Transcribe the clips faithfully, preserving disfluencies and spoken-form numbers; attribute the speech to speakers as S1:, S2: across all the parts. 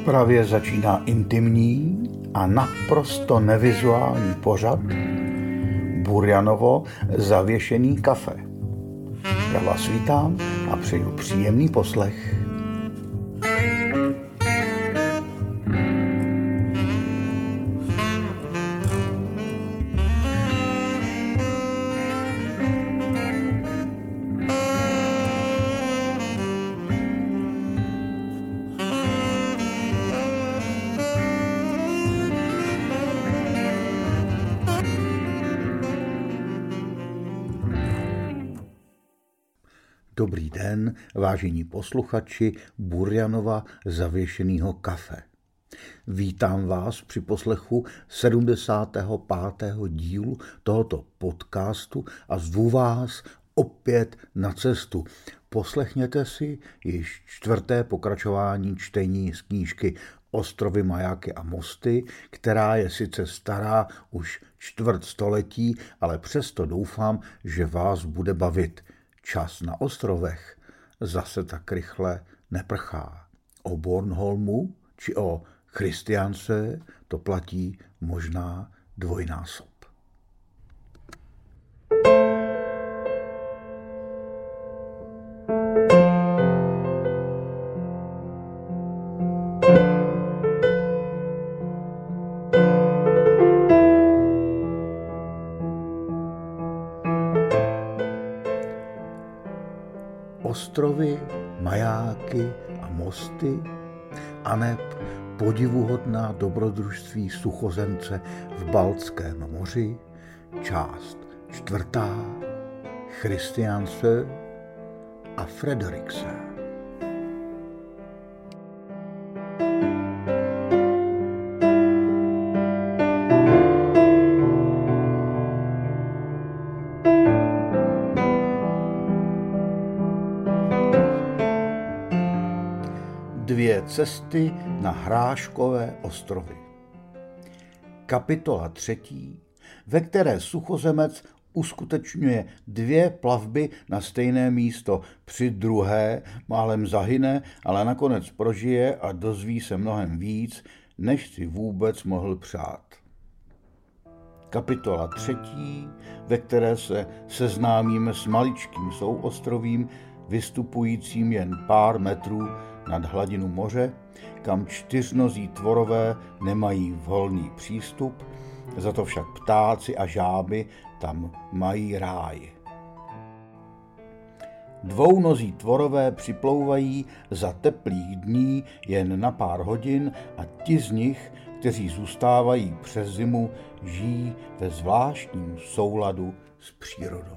S1: Právě začíná intimní a naprosto nevizuální pořad Burjanovo zavěšený kafe. Já vás vítám a přeju příjemný poslech. Dobrý den, vážení posluchači Burjanova zavěšenýho kafe. Vítám vás při poslechu sedmdesátého pátého dílu tohoto podcastu a zvu vás opět na cestu. Poslechněte si již čtvrté pokračování čtení z knížky Ostrovy, majáky a mosty, která je sice stará už čtvrt století, ale přesto doufám, že vás bude bavit. Čas na ostrovech zase tak rychle neprchá. O Bornholmu či o Christiance to platí možná dvojnásob. Ostrovy, majáky a mosty, aneb podivuhodná dobrodružství suchozemce v Baltském moři, část čtvrtá, Christiance a Frederikse. Dvě cesty na Hráškové ostrovy. Kapitola třetí, ve které suchozemec uskutečňuje dvě plavby na stejné místo. Při druhé málem zahyne, ale nakonec prožije a dozví se mnohem víc, než si vůbec mohl přát. Kapitola třetí, ve které se seznámíme s maličkým souostrovím, vystupujícím jen pár metrů nad hladinu moře, kam čtyřnozí tvorové nemají volný přístup, za to však ptáci a žáby tam mají ráj. Dvounozí tvorové připlouvají za teplých dní jen na pár hodin a ti z nich, kteří zůstávají přes zimu, žijí ve zvláštním souladu s přírodou.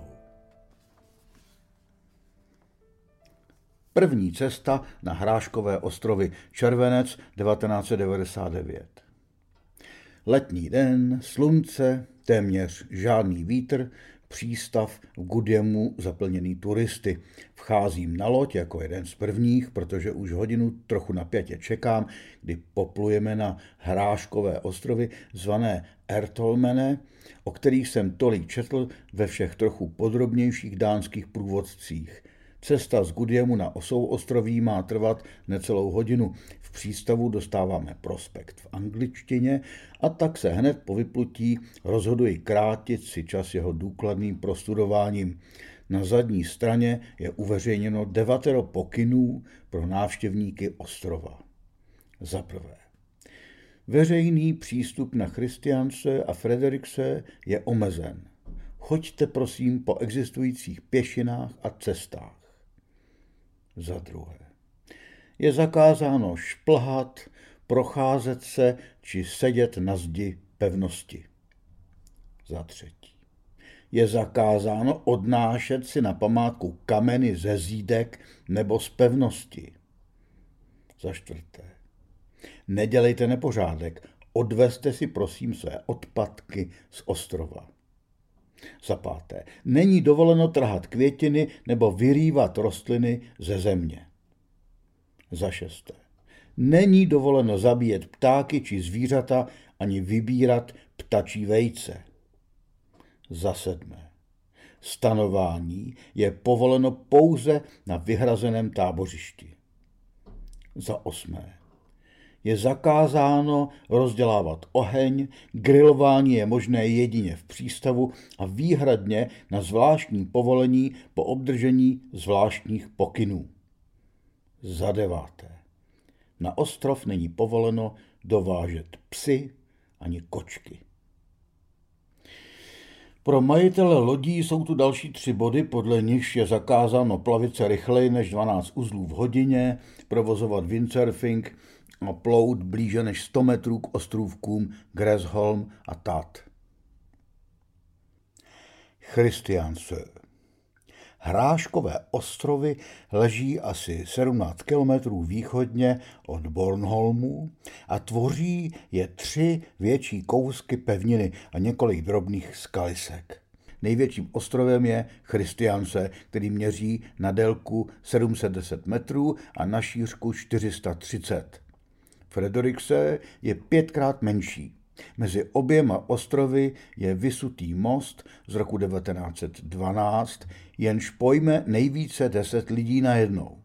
S1: První cesta na Hráškové ostrovy, červenec devatenáct set devadesát devět. Letní den, slunce, téměř žádný vítr, přístav v Gudjemu zaplněný turisty. Vcházím na loď jako jeden z prvních, protože už hodinu trochu napjatě čekám, kdy poplujeme na Hráškové ostrovy zvané Ertholmene, o kterých jsem tolik četl ve všech trochu podrobnějších dánských průvodcích. Cesta z Gudjemu na souostroví má trvat necelou hodinu. V přístavu dostáváme prospekt v angličtině a tak se hned po vyplutí rozhoduji krátit si čas jeho důkladným prostudováním. Na zadní straně je uveřejněno devatero pokynů pro návštěvníky ostrova. Za prvé, veřejný přístup na Christiance a Frederikse je omezen. Choďte prosím po existujících pěšinách a cestách. Za druhé, je zakázáno šplhat, procházet se či sedět na zdi pevnosti. Za třetí, je zakázáno odnášet si na památku kameny ze zídek nebo z pevnosti. Za čtvrté, nedělejte nepořádek, odvezte si prosím své odpadky z ostrova. Za páté, není dovoleno trhat květiny nebo vyrývat rostliny ze země. Za šesté, není dovoleno zabíjet ptáky či zvířata ani vybírat ptačí vejce. Za sedmé, stanování je povoleno pouze na vyhrazeném tábořišti. Za osmé, Je zakázáno rozdělávat oheň, grilování je možné jedině v přístavu a výhradně na zvláštní povolení po obdržení zvláštních pokynů. Za deváté. Na ostrov není povoleno dovážet psy ani kočky. Pro majitele lodí jsou tu další tři body, podle nichž je zakázáno plavit se rychleji než dvanáct uzlů v hodině, provozovat windsurfing a plout blíže než sto metrů k ostrůvkům Gräsholm a Tat. Christiansö. Hráškové ostrovy leží asi sedmnáct kilometrů východně od Bornholmu a tvoří je tři větší kousky pevniny a několik drobných skalisek. Největším ostrovem je Christiansö, který měří na délku sedm set deset metrů a na šířku čtyři sta třicet. Frederiksö je pětkrát menší. Mezi oběma ostrovy je vysutý most z roku devatenáct set dvanáct, jenž pojme nejvíce deset lidí najednou.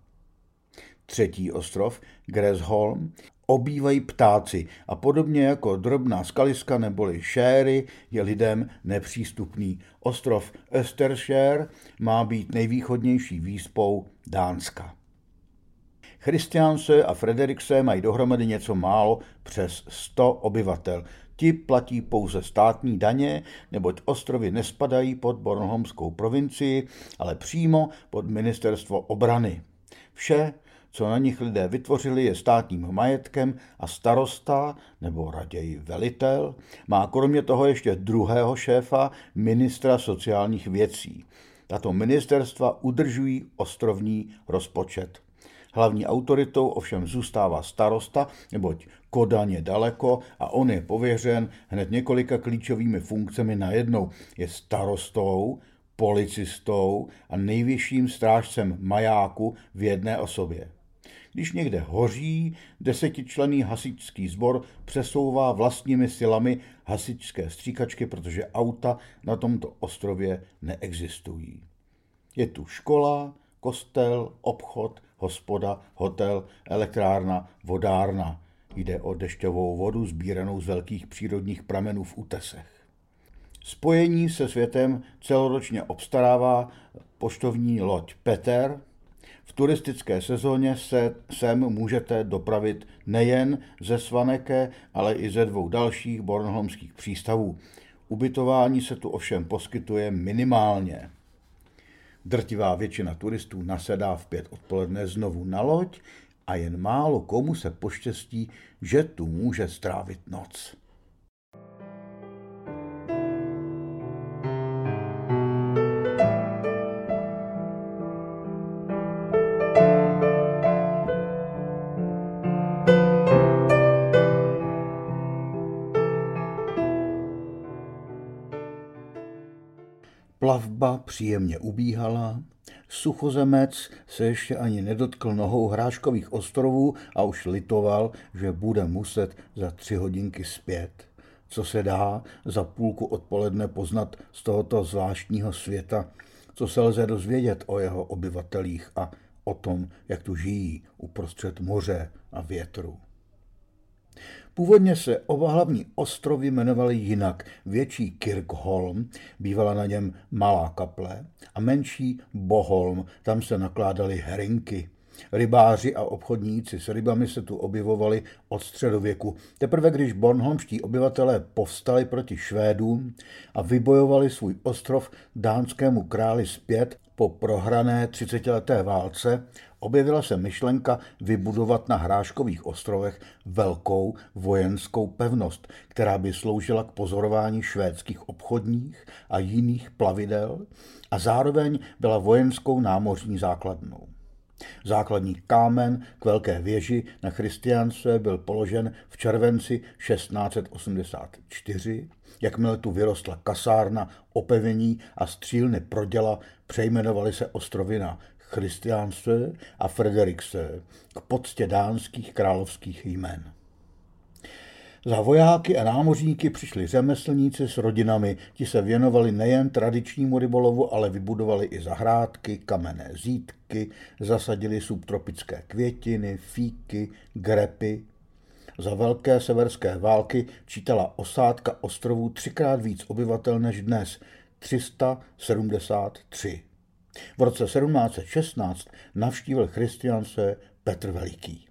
S1: Třetí ostrov, Gräsholm, obývají ptáci a podobně jako drobná skaliska neboli šéry je lidem nepřístupný. Ostrov Österskär má být nejvýchodnější výspou Dánska. Christiansö a Frederiksö mají dohromady něco málo přes sto obyvatel. Ti platí pouze státní daně, neboť ostrovy nespadají pod Bornholmskou provincii, ale přímo pod ministerstvo obrany. Vše, co na nich lidé vytvořili, je státním majetkem a starosta, nebo raději velitel, má kromě toho ještě druhého šéfa, ministra sociálních věcí. Tato ministerstva udržují ostrovní rozpočet. Hlavní autoritou ovšem zůstává starosta, neboť Kodaň je daleko a on je pověřen hned několika klíčovými funkcemi najednou. Je starostou, policistou a nejvyšším strážcem majáku v jedné osobě. Když někde hoří, desetičlenný hasičský sbor přesouvá vlastními silami hasičské stříkačky, protože auta na tomto ostrově neexistují. Je tu škola, kostel, obchod, hospoda, hotel, elektrárna, vodárna. Jde o dešťovou vodu sbíranou z velkých přírodních pramenů v útesech. Spojení se světem celoročně obstarává poštovní loď Peter. V turistické sezóně se sem můžete dopravit nejen ze Svaneke, ale i ze dvou dalších bornholmských přístavů. Ubytování se tu ovšem poskytuje minimálně. Drtivá většina turistů nasedá v pět odpoledne znovu na loď a jen málo komu se poštěstí, že tu může strávit noc. Plavba příjemně ubíhala, suchozemec se ještě ani nedotkl nohou Hráškových ostrovů a už litoval, že bude muset za tři hodinky zpět. Co se dá za půlku odpoledne poznat z tohoto zvláštního světa, co se lze dozvědět o jeho obyvatelích a o tom, jak tu žijí uprostřed moře a větru. Původně se oba hlavní ostrovy jmenovaly jinak. Větší Kirkholm, bývala na něm malá kaple, a menší Boholm, tam se nakládaly herinky. Rybáři a obchodníci s rybami se tu objevovali od středověku. Teprve když bornholmští obyvatelé povstali proti Švédům a vybojovali svůj ostrov dánskému králi zpět po prohrané třicetileté válce, objevila se myšlenka vybudovat na Hráškových ostrovech velkou vojenskou pevnost, která by sloužila k pozorování švédských obchodních a jiných plavidel a zároveň byla vojenskou námořní základnou. Základní kámen k velké věži na Christiansö byl položen v červenci šestnáct set osmdesát čtyři. Jakmile tu vyrostla kasárna, opevnění a střílny pro děla, přejmenovaly se ostrovy na Christiansö a Frederiksö k poctě dánských královských jmen. Za vojáky a námořníky přišli řemeslníci s rodinami, ti se věnovali nejen tradičnímu rybolovu, ale vybudovali i zahrádky, kamenné zídky, zasadili subtropické květiny, fíky, grepy. Za velké severské války čítala osádka ostrovů třikrát víc obyvatel než dnes, tři sta sedmdesát tři. V roce sedmnáct set šestnáct navštívil Christiance Petr Veliký.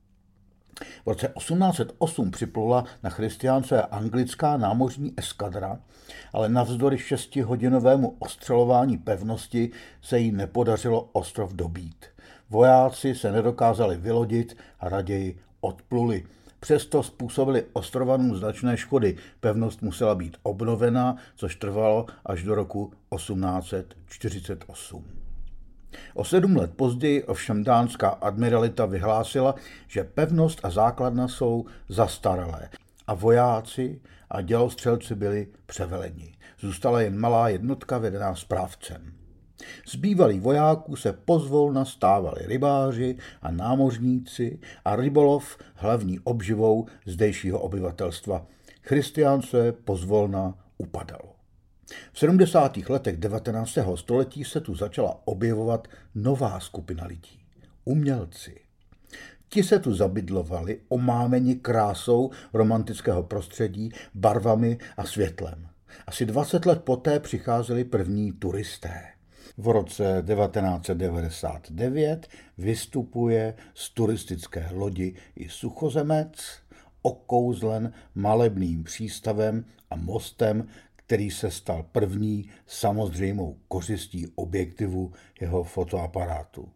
S1: V roce osmnáct set osm připlula na Christiance anglická námořní eskadra, ale navzdory šestihodinovému ostřelování pevnosti se jí nepodařilo ostrov dobít. Vojáci se nedokázali vylodit a raději odpluli. Přesto způsobili ostrovanům značné škody. Pevnost musela být obnovena, což trvalo až do roku osmnáct set čtyřicet osm. O sedm let později ovšem dánská admiralita vyhlásila, že pevnost a základna jsou zastaralé a vojáci a dělostřelci byli převeleni. Zůstala jen malá jednotka vedená správcem. Z bývalých vojáků se pozvolna stávali rybáři a námořníci a rybolov hlavní obživou zdejšího obyvatelstva. Christiance pozvolna upadalo. V sedmdesátých letech devatenáctého století se tu začala objevovat nová skupina lidí. Umělci. Ti se tu zabydlovali, omámeni krásou romantického prostředí, barvami a světlem. Asi dvacet let poté přicházeli první turisté. V roce devatenáct set devadesát devět vystupuje z turistické lodi i suchozemec, okouzlen malebným přístavem a mostem, který se stal první samozřejmou kořistí objektivu jeho fotoaparátu.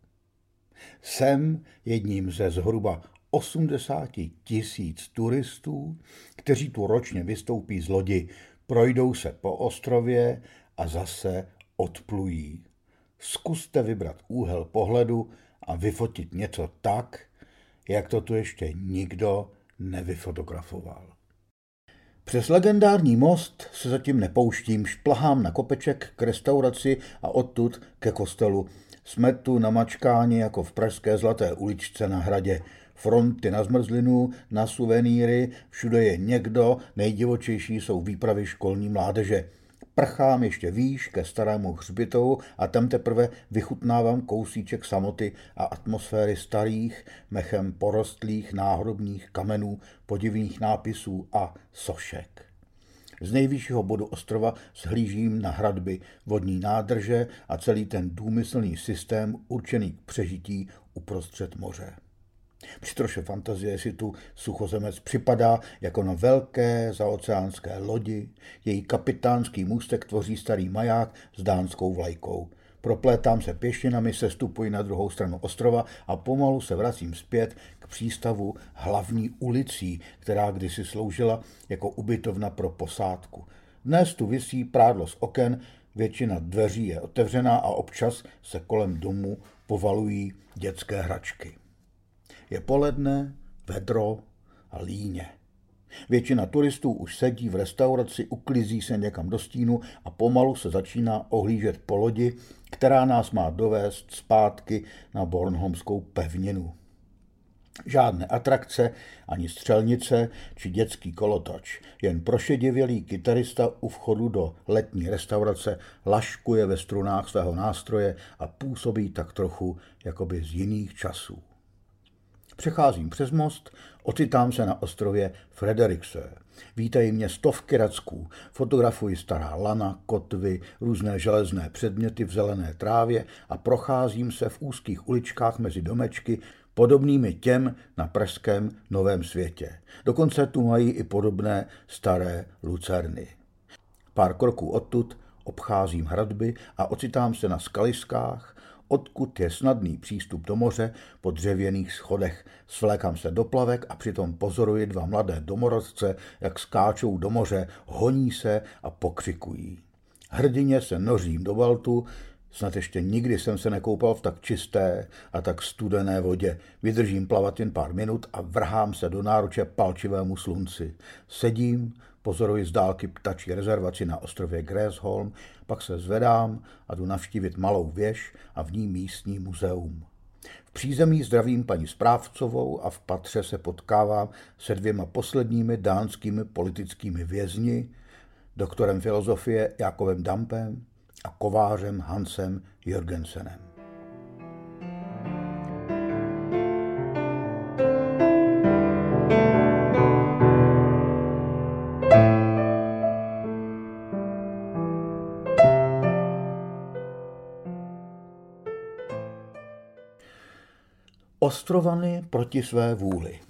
S1: Jsem jedním ze zhruba osmdesáti tisíc turistů, kteří tu ročně vystoupí z lodi, projdou se po ostrově a zase odplují. Zkuste vybrat úhel pohledu a vyfotit něco tak, jak to tu ještě nikdo nevyfotografoval. Přes legendární most se zatím nepouštím, šplhám na kopeček k restauraci a odtud ke kostelu. Jsme tu namačkáni jako v pražské Zlaté uličce na Hradě. Fronty na zmrzlinu, na suvenýry, všude je někdo, nejdivočejší jsou výpravy školní mládeže. Prchám ještě výš ke starému hřbitovu a tam teprve vychutnávám kousíček samoty a atmosféry starých, mechem porostlých náhrobních kamenů, podivných nápisů a sošek. Z nejvyššího bodu ostrova shlížím na hradby, vodní nádrže a celý ten důmyslný systém určený k přežití uprostřed moře. Při troše fantazie si tu suchozemec připadá jako na velké zaoceánské lodi, její kapitánský můstek tvoří starý maják s dánskou vlajkou. Proplétám se pěšinami, sestupuji na druhou stranu ostrova a pomalu se vracím zpět k přístavu hlavní ulicí, která kdysi sloužila jako ubytovna pro posádku. Dnes tu visí prádlo z oken, většina dveří je otevřená a občas se kolem domu povalují dětské hračky. Je poledne, vedro a líně. Většina turistů už sedí v restauraci, uklizí se někam do stínu a pomalu se začíná ohlížet po lodi, která nás má dovést zpátky na Bornholmskou pevninu. Žádné atrakce, ani střelnice či dětský kolotoč, jen prošedivělý kytarista u vchodu do letní restaurace laškuje ve strunách svého nástroje a působí tak trochu jakoby z jiných časů. Přecházím přes most, ocitám se na ostrově Frederikse. Vítají mě stovky racků, fotografuji stará lana, kotvy, různé železné předměty v zelené trávě a procházím se v úzkých uličkách mezi domečky, podobnými těm na pražském Novém Světě. Dokonce tu mají i podobné staré lucerny. Pár kroků odtud obcházím hradby a ocitám se na skaliskách, odkud je snadný přístup do moře po dřevěných schodech. Svlékám se do plavek a přitom pozoruji dva mladé domorodce, jak skáčou do moře, honí se a pokřikují. Hrdině se nořím do baltu, snad ještě nikdy jsem se nekoupal v tak čisté a tak studené vodě. Vydržím plavat jen pár minut a vrhám se do náruče palčivému slunci. Sedím, pozoruji z dálky ptačí rezervaci na ostrově Gräsholm, pak se zvedám a jdu navštívit malou věž a v ní místní muzeum. V přízemí zdravím paní správcovou a v patře se potkávám se dvěma posledními dánskými politickými vězni, doktorem filozofie Jakobem Dampem a kovářem Hansem Jørgensenem. Ostrovany proti své vůli.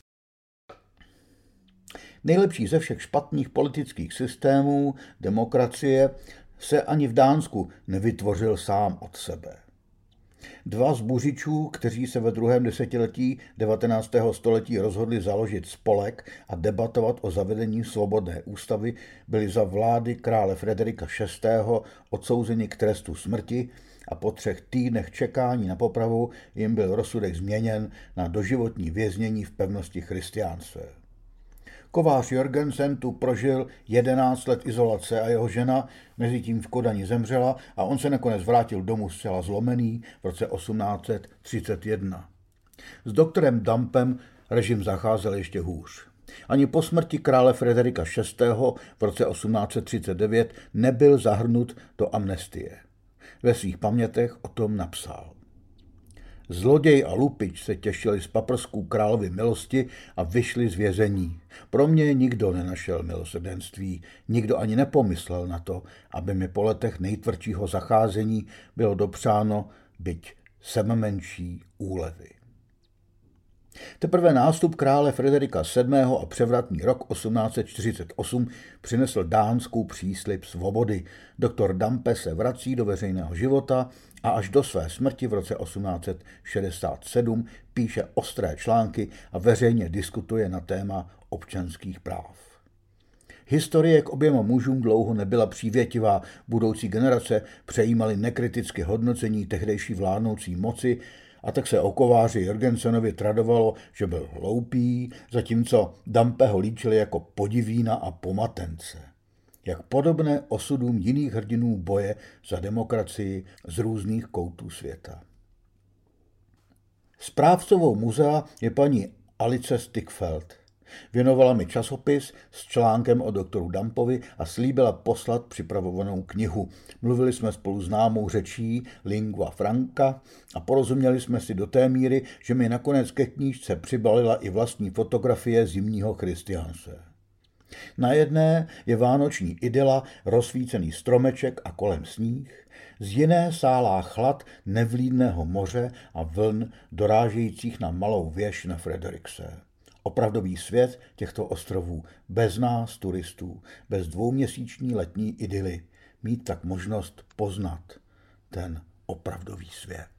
S1: Nejlepší ze všech špatných politických systémů, demokracie, se ani v Dánsku nevytvořil sám od sebe. Dva z buřičů, kteří se ve druhém desetiletí devatenáctého století rozhodli založit spolek a debatovat o zavedení svobodné ústavy, byli za vlády krále Frederika šestého odsouzeni k trestu smrti a po třech týdnech čekání na popravu jim byl rozsudek změněn na doživotní věznění v pevnosti Christiansö. Kovář Jørgensen tu prožil jedenáct let izolace a jeho žena mezitím v Kodani zemřela a on se nakonec vrátil domů zcela zlomený v roce osmnáct set třicet jedna. S doktorem Dampem režim zacházel ještě hůř. Ani po smrti krále Frederika šestého v roce osmnáct set třicet devět nebyl zahrnut do amnestie. Ve svých pamětech o tom napsal. Zloděj a lupič se těšili z paprsků královy milosti a vyšli z vězení. Pro mě nikdo nenašel milosrdenství, nikdo ani nepomyslel na to, aby mi po letech nejtvrdšího zacházení bylo dopřáno byť sebemenší úlevy. Teprve nástup krále Frederika sedmého a převratný rok osmnáct set čtyřicet osm přinesl Dánsku příslib svobody. Doktor Dampe se vrací do veřejného života a až do své smrti v roce osmnáct set šedesát sedm píše ostré články a veřejně diskutuje na téma občanských práv. Historie k oběma mužům dlouho nebyla přívětivá, budoucí generace přejímaly nekritické hodnocení tehdejší vládnoucí moci, a tak se o kováři Jørgensenovi tradovalo, že byl hloupý, zatímco Dampe ho líčili jako podivína a pomatence. Jak podobné osudům jiných hrdinů boje za demokracii z různých koutů světa. Správcovou muzea je paní Alice Stigfeld. Věnovala mi časopis s článkem o doktoru Dampovi a slíbila poslat připravovanou knihu. Mluvili jsme spolu známou řečí lingua franca a porozuměli jsme si do té míry, že mi nakonec ke knížce přibalila i vlastní fotografie zimního Christiansö. Na jedné je vánoční idyla, rozsvícený stromeček a kolem sníh, z jiné sálá chlad nevlídného moře a vln dorážejících na malou věž na Frederikse. Opravdový svět těchto ostrovů, bez nás, turistů, bez dvouměsíční letní idyly, mít tak možnost poznat ten opravdový svět.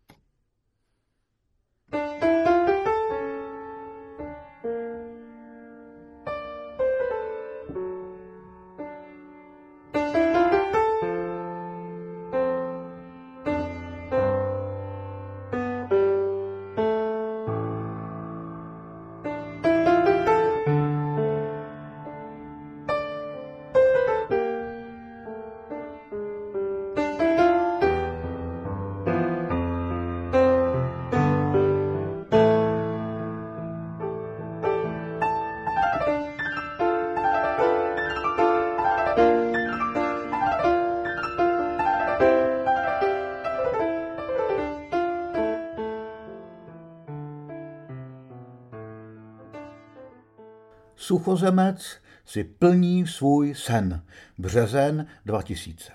S1: Suchozemec si plní svůj sen. Březen dva tisíce.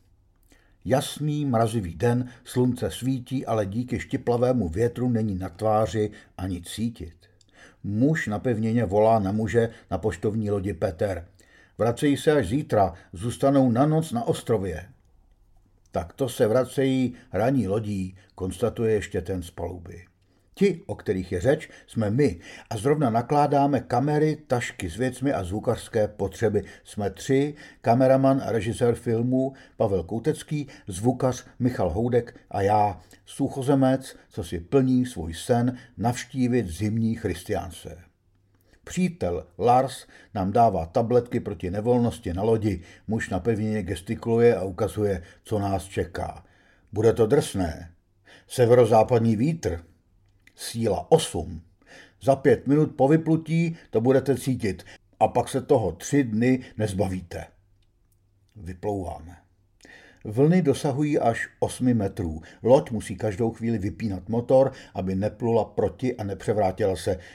S1: Jasný mrazivý den, slunce svítí, ale díky štiplavému větru není na tváři ani cítit. Muž na pevnině volá na muže na poštovní lodi Peter. Vracejí se až zítra, zůstanou na noc na ostrově. Tak to se vracejí ranní lodí, konstatuje ještě ten z paluby. Ti, o kterých je řeč, jsme my a zrovna nakládáme kamery, tašky s věcmi a zvukařské potřeby. Jsme tři, kameraman a režisér filmů Pavel Koutecký, zvukař Michal Houdek a já, suchozemec, co si plní svůj sen navštívit zimní Christiansö. Přítel Lars nám dává tabletky proti nevolnosti na lodi, muž na pevnině gestikuluje a ukazuje, co nás čeká. Bude to drsné. Severozápadní vítr. Síla osm. Za pět minut po vyplutí to budete cítit a pak se toho tři dny nezbavíte. Vyplouváme. Vlny dosahují až osmi metrů. Loď musí každou chvíli vypínat motor, aby neplula proti a nepřevrátila se.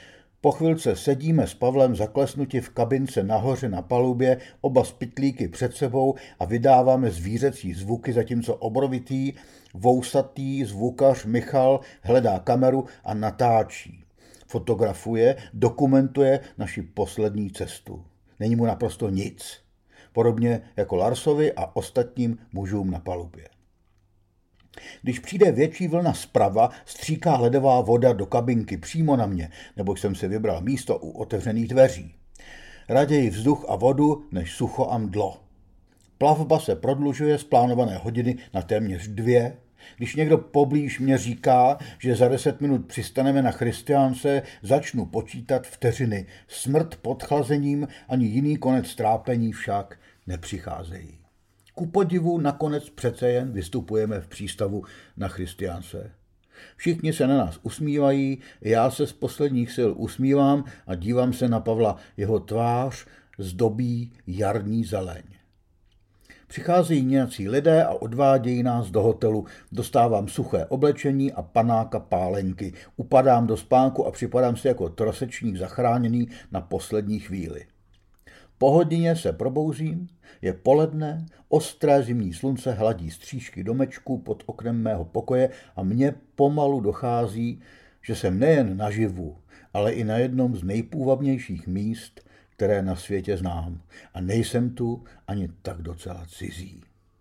S1: Po chvilce sedíme s Pavlem zaklesnuti v kabince nahoře na palubě, oba s pytlíky před sebou a vydáváme zvířecí zvuky, zatímco obrovitý, vousatý zvukař Michal hledá kameru a natáčí. Fotografuje, dokumentuje naši poslední cestu. Není mu naprosto nic. Podobně jako Larsovi a ostatním mužům na palubě. Když přijde větší vlna zprava, stříká ledová voda do kabinky přímo na mě, nebo jsem si vybral místo u otevřených dveří. Raději vzduch a vodu, než sucho a mdlo. Plavba se prodlužuje z plánované hodiny na téměř dvě. Když někdo poblíž mě říká, že za deset minut přistaneme na Christiánse, začnu počítat vteřiny. Smrt pod chlazením ani jiný konec trápení však nepřicházejí. Ku podivu nakonec přece jen vystupujeme v přístavu na Christiánse. Všichni se na nás usmívají, já se z posledních sil usmívám a dívám se na Pavla. Jeho tvář zdobí jarní zeleň. Přicházejí nějací lidé a odvádějí nás do hotelu. Dostávám suché oblečení a panáka pálenky. Upadám do spánku a připadám si jako trosečník zachráněný na poslední chvíli. Po hodině se probouzím, je poledne, ostré zimní slunce hladí střížky domečku pod oknem mého pokoje a mně pomalu dochází, že jsem nejen naživu, ale i na jednom z nejpůvabnějších míst, které na světě znám. A nejsem tu ani tak docela cizí.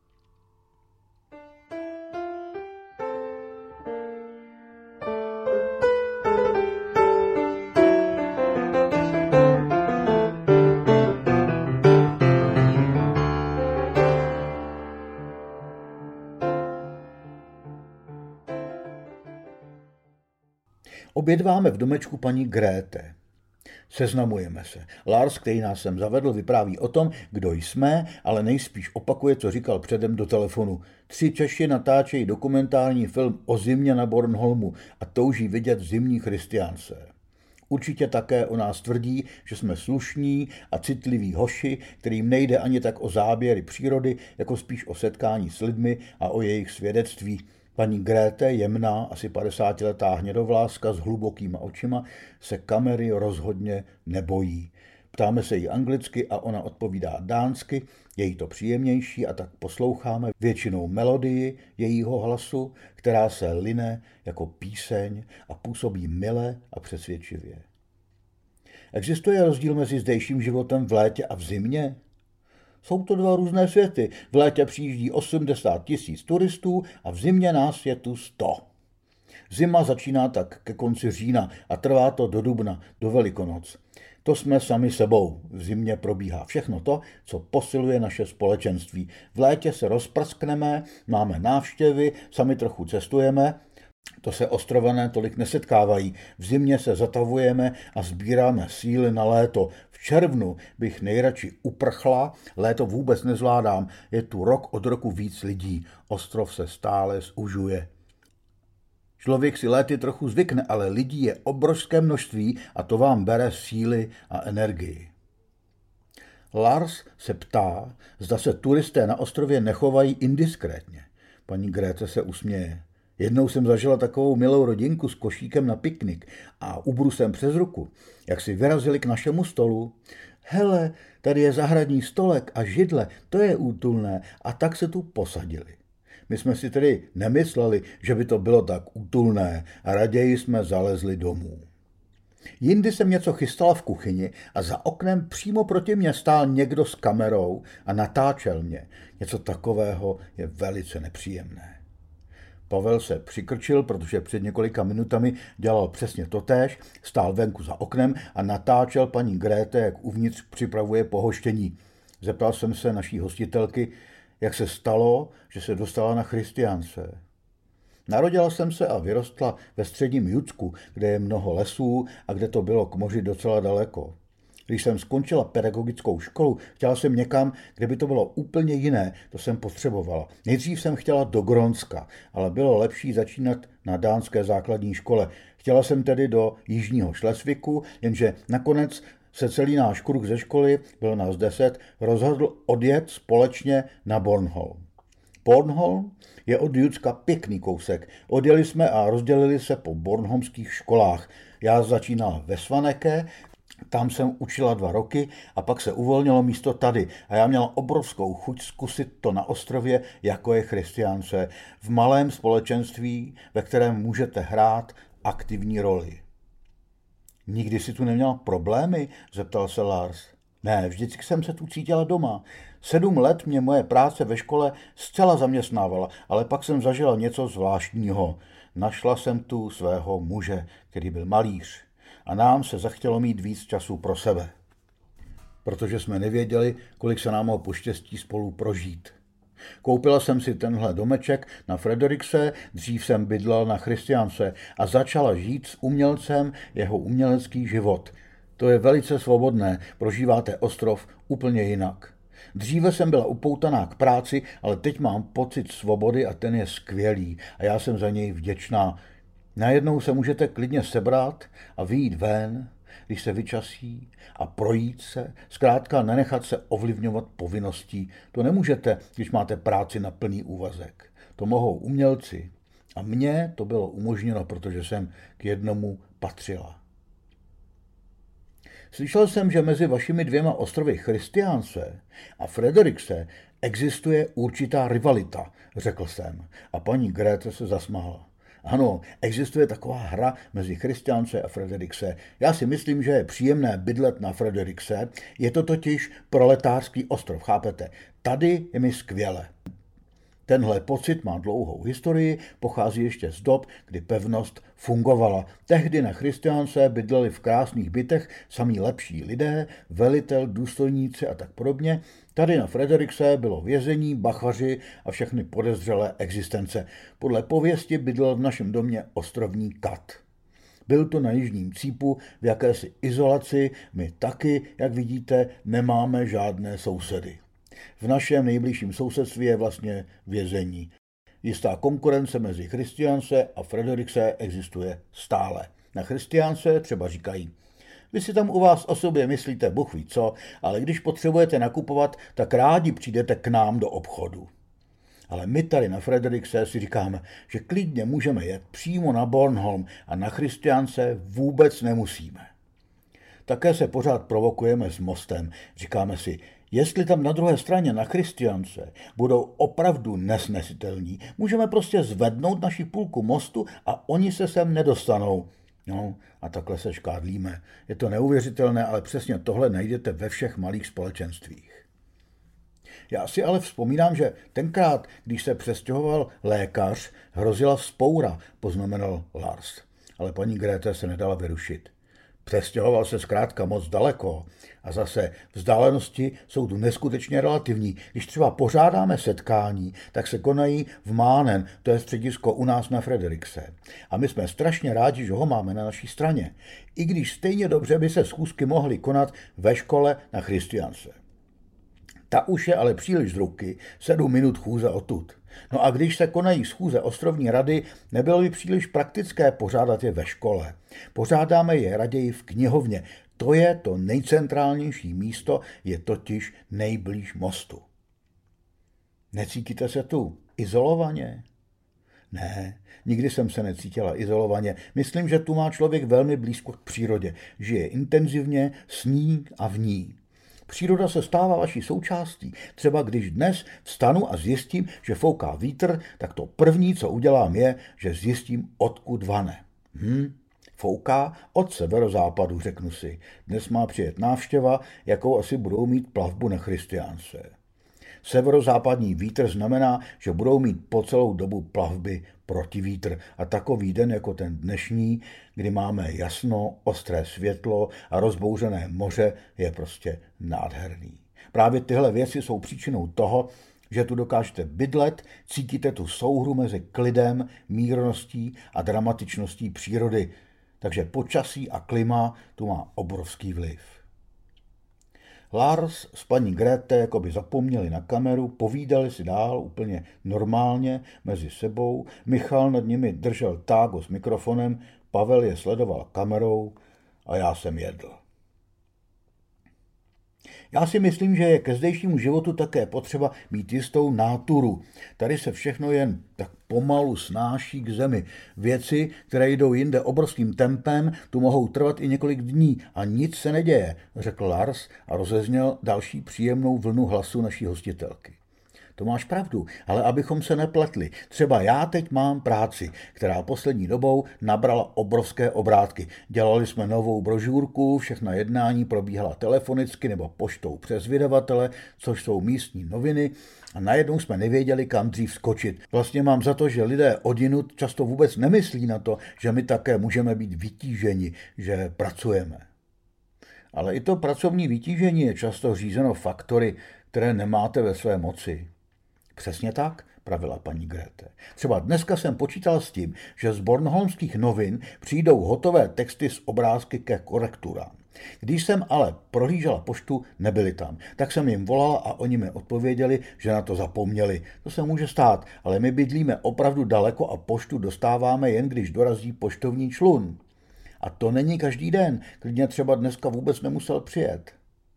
S1: Obědváme v domečku paní Gréte. Seznamujeme se. Lars, který nás sem zavedl, vypráví o tom, kdo jsme, ale nejspíš opakuje, co říkal předem do telefonu. Tři Češi natáčejí dokumentární film o zimě na Bornholmu a touží vidět zimní Christiánse. Určitě také o nás tvrdí, že jsme slušní a citliví hoši, kterým nejde ani tak o záběry přírody, jako spíš o setkání s lidmi a o jejich svědectví. Paní Gréte, jemná, asi padesátiletá hnědovláska s hlubokýma očima, se kamery rozhodně nebojí. Ptáme se jí anglicky a ona odpovídá dánsky, je jí to příjemnější a tak posloucháme většinou melodii jejího hlasu, která se line jako píseň a působí mile a přesvědčivě. Existuje rozdíl mezi zdejším životem v létě a v zimě? Jsou to dva různé světy. V létě přijíždí osmdesát tisíc turistů a v zimě nás je tu sto. Zima začíná tak ke konci října a trvá to do dubna, do Velikonoc. To jsme sami sebou. V zimě probíhá všechno to, co posiluje naše společenství. V létě se rozprskneme, máme návštěvy, sami trochu cestujeme. To se ostrované tolik nesetkávají. V zimě se zatavujeme a sbíráme síly na léto. V červnu bych nejradši uprchla, léto vůbec nezvládám. Je tu rok od roku víc lidí. Ostrov se stále zužuje. Člověk si léty trochu zvykne, ale lidí je obrovské množství a to vám bere síly a energii. Lars se ptá, zda se turisté na ostrově nechovají indiskrétně. Paní Gréte se usměje. Jednou jsem zažila takovou milou rodinku s košíkem na piknik a ubrusem přes ruku, jak si vyrazili k našemu stolu. Hele, tady je zahradní stolek a židle, to je útulné, a tak se tu posadili. My jsme si tedy nemysleli, že by to bylo tak útulné a raději jsme zalezli domů. Jindy jsem něco chystala v kuchyni a za oknem přímo proti mně stál někdo s kamerou a natáčel mě. Něco takového je velice nepříjemné. Pavel se přikrčil, protože před několika minutami dělal přesně totéž, stál venku za oknem a natáčel paní Gréte, jak uvnitř připravuje pohoštění. Zeptal jsem se naší hostitelky, jak se stalo, že se dostala na Christiánse. Narodila jsem se a vyrostla ve středním Judsku, kde je mnoho lesů a kde to bylo k moři docela daleko. Když jsem skončila pedagogickou školu, chtěla jsem někam, kde by to bylo úplně jiné, to jsem potřebovala. Nejdřív jsem chtěla do Grónska, ale bylo lepší začínat na dánské základní škole. Chtěla jsem tedy do jižního Šlesviku, jenže nakonec se celý náš kruh ze školy, bylo nás deset, rozhodl odjet společně na Bornholm. Bornholm je od Judska pěkný kousek. Odjeli jsme a rozdělili se po bornholmských školách. Já začínal ve Svaneke, tam jsem učila dva roky a pak se uvolnilo místo tady a já měla obrovskou chuť zkusit to na ostrově, jako je Christiance, v malém společenství, ve kterém můžete hrát aktivní roli. Nikdy si tu neměla problémy? Zeptal se Lars. Ne, vždycky jsem se tu cítila doma. Sedm let mě moje práce ve škole zcela zaměstnávala, ale pak jsem zažila něco zvláštního. Našla jsem tu svého muže, který byl malíř. A nám se zachtělo mít víc času pro sebe. Protože jsme nevěděli, kolik se nám o poštěstí spolu prožít. Koupila jsem si tenhle domeček na Frederikse, dřív jsem bydlel na Christiance a začala žít s umělcem jeho umělecký život. To je velice svobodné, prožíváte ostrov úplně jinak. Dříve jsem byla upoutaná k práci, ale teď mám pocit svobody a ten je skvělý a já jsem za něj vděčná. Najednou se můžete klidně sebrat a vyjít ven, když se vyčasí a projít se, zkrátka nenechat se ovlivňovat povinností. To nemůžete, když máte práci na plný úvazek. To mohou umělci. A mně to bylo umožněno, protože jsem k jednomu patřila. Slyšel jsem, že mezi vašimi dvěma ostrovy Christiance a Frederikse existuje určitá rivalita, řekl jsem. A paní Grete se zasmála. Ano, existuje taková hra mezi Christiance a Frederikse. Já si myslím, že je příjemné bydlet na Frederikse. Je to totiž proletářský ostrov, chápete? Tady je mi skvěle. Tenhle pocit má dlouhou historii, pochází ještě z dob, kdy pevnost fungovala. Tehdy na Christiance bydleli v krásných bytech samí lepší lidé, velitel, důstojníci a tak podobně. Tady na Frederikse bylo vězení, bachaři a všechny podezřelé existence. Podle pověsti bydlel v našem domě ostrovní kat. Byl to na jižním cípu v jakési izolaci, my taky, jak vidíte, nemáme žádné sousedy. V našem nejbližším sousedství je vlastně vězení. Jistá konkurence mezi Christiance a Frederikse existuje stále. Na Christiance třeba říkají, vy si tam u vás o sobě myslíte Bůh ví co, ale když potřebujete nakupovat, tak rádi přijdete k nám do obchodu. Ale my tady na Frederikse si říkáme, že klidně můžeme jet přímo na Bornholm a na Christiance vůbec nemusíme. Také se pořád provokujeme s mostem. Říkáme si, jestli tam na druhé straně na Christiance budou opravdu nesnesitelní, můžeme prostě zvednout naši půlku mostu a oni se sem nedostanou. No a takhle se škádlíme. Je to neuvěřitelné, ale přesně tohle najdete ve všech malých společenstvích. Já si ale vzpomínám, že tenkrát, když se přestěhoval lékař, hrozila vzpoura, poznamenal Lars. Ale paní Grete se nedala vyrušit. Přestěhoval se zkrátka moc daleko a zase vzdálenosti jsou tu neskutečně relativní. Když třeba pořádáme setkání, tak se konají v Mánen, to je středisko u nás na Frederikse. A my jsme strašně rádi, že ho máme na naší straně. I když stejně dobře by se schůzky mohly konat ve škole na Christiance. Ta už je ale příliš z ruky, sedm minut chůze odtud. No a když se konají schůze ostrovní rady, nebylo by příliš praktické pořádat je ve škole. Pořádáme je raději v knihovně. To je to nejcentrálnější místo, je totiž nejblíž mostu. Necítíte se tu izolovaně? Ne, nikdy jsem se necítila izolovaně. Myslím, že tu má člověk velmi blízko k přírodě. Žije intenzivně, s ní a v ní. Příroda se stává vaší součástí. Třeba když dnes vstanu a zjistím, že fouká vítr, tak to první, co udělám, je, že zjistím, odkud vane. Hm, fouká od severozápadu, řeknu si. Dnes má přijet návštěva, jakou asi budou mít plavbu na Christiance. Severozápadní vítr znamená, že budou mít po celou dobu plavby protivítr. A takový den jako ten dnešní, kdy máme jasno, ostré světlo a rozbouřené moře, je prostě nádherný. Právě tyhle věci jsou příčinou toho, že tu dokážete bydlet, cítíte tu souhru mezi klidem, mírností a dramatičností přírody. Takže počasí a klima tu má obrovský vliv. Lars s paní Grete jako by zapomněli na kameru, povídali si dál úplně normálně mezi sebou. Michal nad nimi držel tágo s mikrofonem, Pavel je sledoval kamerou a já jsem jedl. Já si myslím, že je ke zdejšímu životu také potřeba mít jistou náturu. Tady se všechno jen tak pomalu snáší k zemi. Věci, které jdou jinde obrovským tempem, tu mohou trvat i několik dní a nic se neděje, řekl Lars a rozezněl další příjemnou vlnu hlasu naší hostitelky. To máš pravdu, ale abychom se nepletli. Třeba já teď mám práci, která poslední dobou nabrala obrovské obrátky. Dělali jsme novou brožurku, všechna jednání probíhala telefonicky nebo poštou přes vydavatele, což jsou místní noviny, a najednou jsme nevěděli, kam dřív skočit. Vlastně mám za to, že lidé odjinud často vůbec nemyslí na to, že my také můžeme být vytíženi, že pracujeme. Ale i to pracovní vytížení je často řízeno faktory, které nemáte ve své moci. Přesně tak, pravila paní Grete. Třeba dneska jsem počítal s tím, že z bornholmských novin přijdou hotové texty z obrázky ke korekturám. Když jsem ale prohlížela poštu, nebyli tam. Tak jsem jim volala a oni mi odpověděli, že na to zapomněli. To se může stát, ale my bydlíme opravdu daleko a poštu dostáváme jen když dorazí poštovní člun. A to není každý den, klidně třeba dneska vůbec nemusel přijet.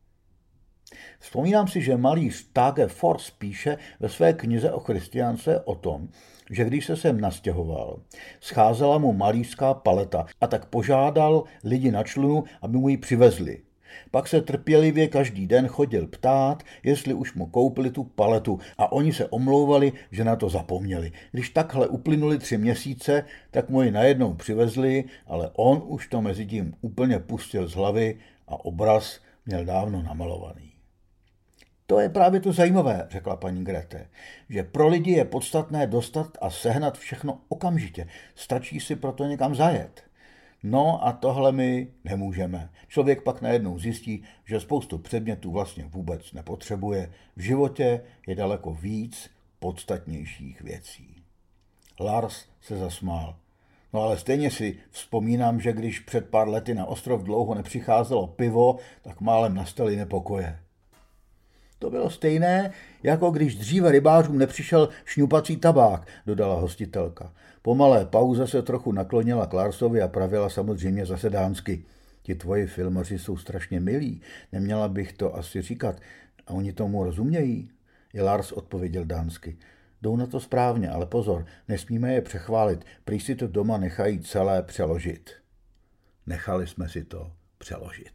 S1: Vzpomínám si, že malíř Tage Forss píše ve své knize o Christiance o tom, že když se sem nastěhoval, scházela mu malířská paleta a tak požádal lidi na člunu, aby mu ji přivezli. Pak se trpělivě každý den chodil ptát, jestli už mu koupili tu paletu a oni se omlouvali, že na to zapomněli. Když takhle uplynuli tři měsíce, tak mu ji najednou přivezli, ale on už to mezi tím úplně pustil z hlavy a obraz měl dávno namalovaný. To je právě to zajímavé, řekla paní Grete, že pro lidi je podstatné dostat a sehnat všechno okamžitě. Stačí si proto někam zajet. No a tohle my nemůžeme. Člověk pak najednou zjistí, že spoustu předmětů vlastně vůbec nepotřebuje. V životě je daleko víc podstatnějších věcí. Lars se zasmál. No ale stejně si vzpomínám, že když před pár lety na ostrov dlouho nepřicházelo pivo, tak málem nastaly nepokoje. To bylo stejné, jako když dříve rybářům nepřišel šňupací tabák, dodala hostitelka. Po malé pauze se trochu naklonila k Larsovi a pravila samozřejmě zase dánsky. Ti tvoji filmaři jsou strašně milí, neměla bych to asi říkat. A oni tomu rozumějí? I Lars odpověděl dánsky. Jdou na to správně, ale pozor, nesmíme je přechválit, prý si to doma nechají celé přeložit. Nechali jsme si to přeložit.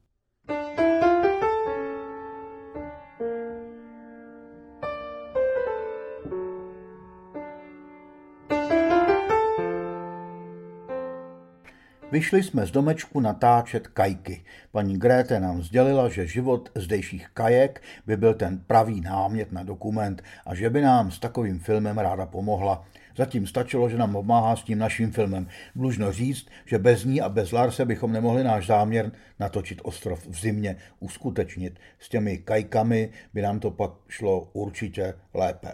S1: Vyšli jsme z domečku natáčet kajky. Paní Grete nám sdělila, že život zdejších kajek by byl ten pravý námět na dokument a že by nám s takovým filmem ráda pomohla. Zatím stačilo, že nám pomáhá s tím naším filmem. Dlužno říct, že bez ní a bez Larse bychom nemohli náš záměr natočit ostrov v zimě uskutečnit. S těmi kajkami by nám to pak šlo určitě lépe.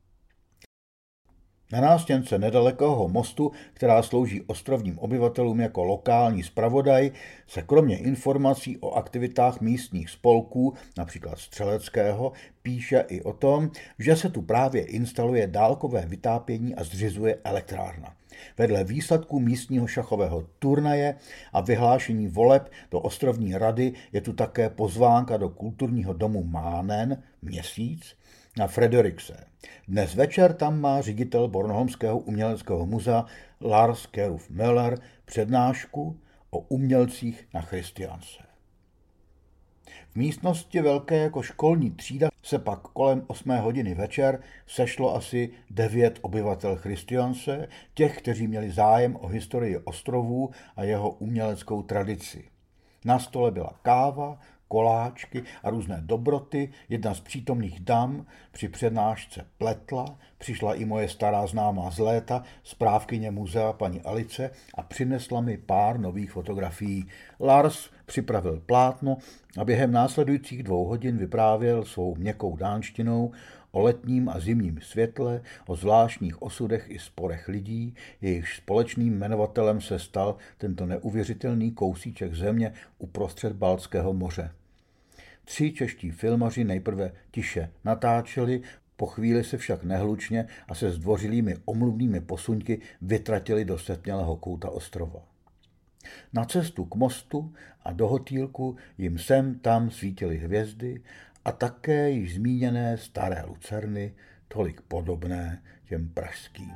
S1: Na nástěnce nedalekého mostu, která slouží ostrovním obyvatelům jako lokální zpravodaj, se kromě informací o aktivitách místních spolků, například střeleckého, píše i o tom, že se tu právě instaluje dálkové vytápění a zřizuje elektrárna. Vedle výsledků místního šachového turnaje a vyhlášení voleb do ostrovní rady je tu také pozvánka do kulturního domu Mánen Měsíc na Frederikse. Dnes večer tam má ředitel Bornholmského uměleckého muzea Lars Keruf Möller přednášku o umělcích na Christiance. V místnosti velké jako školní třída se pak kolem osmé hodiny večer sešlo asi devět obyvatel Christiance, těch, kteří měli zájem o historii ostrovů a jeho uměleckou tradici. Na stole byla káva, koláčky a různé dobroty, jedna z přítomných dam při přednášce pletla, přišla i moje stará známá z léta, správkyně muzea paní Alice a přinesla mi pár nových fotografií. Lars připravil plátno a během následujících dvou hodin vyprávěl svou měkkou dánštinou o letním a zimním světle, o zvláštních osudech i sporech lidí, jejichž společným jmenovatelem se stal tento neuvěřitelný kousíček země uprostřed Baltského moře. Tři čeští filmaři nejprve tiše natáčeli, po chvíli se však nehlučně a se zdvořilými omluvnými posuňky vytratili do setmělého kouta ostrova. Na cestu k mostu a do hotýlku jim sem tam svítily hvězdy a také již zmíněné staré lucerny, tolik podobné těm pražským.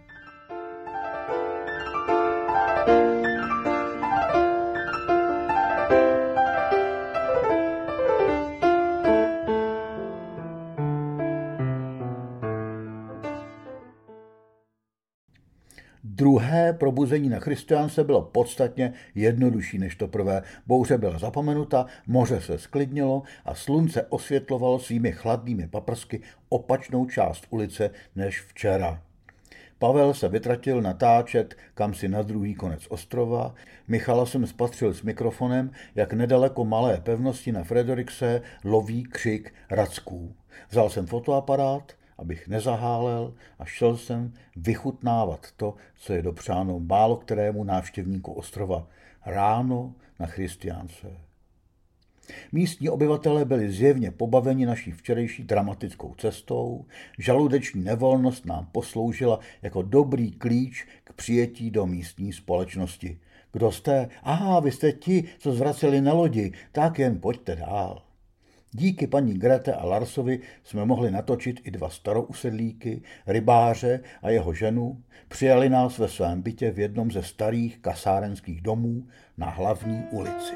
S1: Druhé probuzení na Christiánse bylo podstatně jednodušší než to prvé. Bouře byla zapomenuta, moře se sklidnilo a slunce osvětlovalo svými chladnými paprsky opačnou část ulice než včera. Pavel se vytratil natáčet kamsi na druhý konec ostrova. Michala jsem spatřil s mikrofonem, jak nedaleko malé pevnosti na Frederikse loví křik racků. Vzal jsem fotoaparát, abych nezahálel, a šel jsem vychutnávat to, co je dopřáno málo kterému návštěvníku ostrova. Ráno na Christiánse. Místní obyvatelé byli zjevně pobaveni naší včerejší dramatickou cestou. Žaludeční nevolnost nám posloužila jako dobrý klíč k přijetí do místní společnosti. Kdo jste? Aha, vy jste ti, co zvraceli na lodi, tak jen pojďte dál. Díky paní Grete a Larsovi jsme mohli natočit i dva starousedlíky, rybáře a jeho ženu. Přijali nás ve svém bytě v jednom ze starých kasárenských domů na hlavní ulici.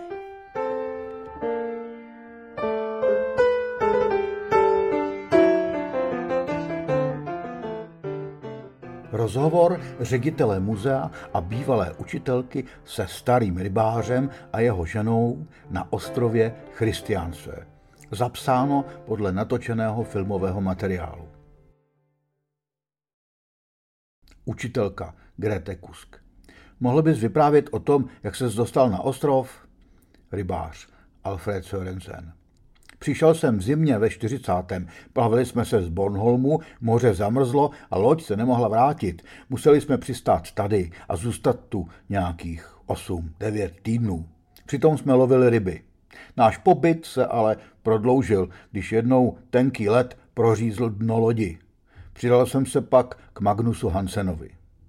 S1: Rozhovor ředitele muzea a bývalé učitelky se starým rybářem a jeho ženou na ostrově Christiánse. Zapsáno podle natočeného filmového materiálu. Učitelka Grete Kusk. Mohl bys vyprávět o tom, jak ses dostal na ostrov? Rybář Alfred Sørensen. Přišel jsem v zimě ve čtyřicátém Plavili jsme se z Bornholmu, moře zamrzlo a loď se nemohla vrátit. Museli jsme přistát tady a zůstat tu nějakých osm devět týdnů. Přitom jsme lovili ryby. Náš pobyt se ale prodloužil, když jednou tenký led prořízl dno lodi. Přidal jsem se pak k Magnusu Hansenovi.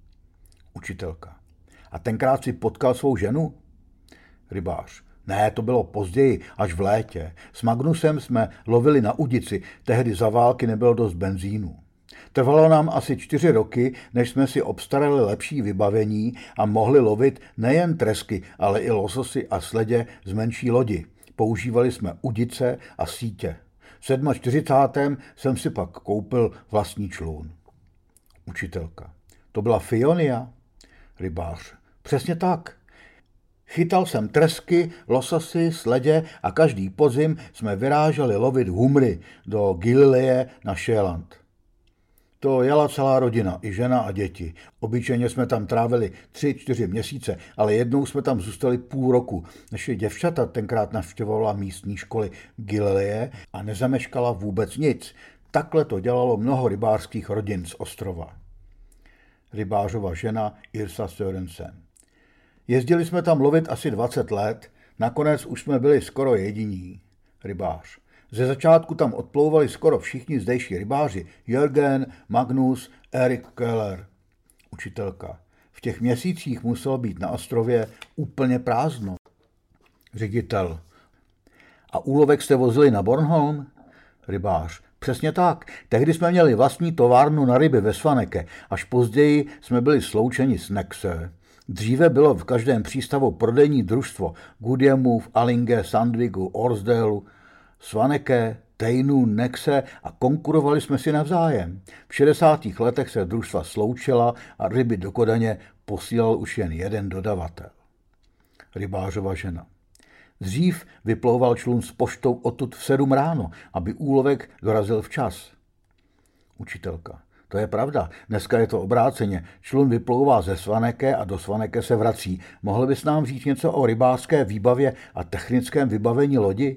S1: Učitelka. A tenkrát si potkal svou ženu? Rybář. Ne, to bylo později, až v létě. S Magnusem jsme lovili na udici, tehdy za války nebylo dost benzínu. Trvalo nám asi čtyři roky, než jsme si obstarali lepší vybavení a mohli lovit nejen tresky, ale i lososy a sledě z menší lodi. Používali jsme udice a sítě. V čtyřicátém jsem si pak koupil vlastní člun. Učitelka. To byla Fionia? Rybář. Přesně tak. Chytal jsem tresky, lososy, sledě a každý podzim jsme vyráželi lovit humry do Galileje na Šéland. To jela celá rodina, i žena a děti. Obyčejně jsme tam trávili tři, čtyři měsíce, ale jednou jsme tam zůstali půl roku. Naše děvčata tenkrát navštěvovala místní školy Galileje a nezameškala vůbec nic. Takhle to dělalo mnoho rybářských rodin z ostrova. Rybářova žena Irsa Sørensen. Jezdili jsme tam lovit asi dvacet let, nakonec už jsme byli skoro jediní. Rybář. Ze začátku tam odplouvali skoro všichni zdejší rybáři. Jürgen, Magnus, Erik Keller. Učitelka. V těch měsících muselo být na ostrově úplně prázdno. Ředitel. A úlovek jste vozili na Bornholm? Rybář. Přesně tak. Tehdy jsme měli vlastní továrnu na ryby ve Svaneke, až později jsme byli sloučeni s Nexe. Dříve bylo v každém přístavu prodejní družstvo Goodyamu, v Allinge, Sandviku, Orsdaleu, Svaneke, Teinu, Nexe a konkurovali jsme si navzájem. V šedesátých letech se družstva sloučila a ryby do Kodaně posílal už jen jeden dodavatel. Rybářova žena. Dřív vyplouval člun s poštou odtud v sedm ráno, aby úlovek dorazil včas. Učitelka. To je pravda, dneska je to obráceně. Člun vyplouvá ze Svaneke a do Svaneke se vrací. Mohl bys nám říct něco o rybářské výbavě a technickém vybavení lodi?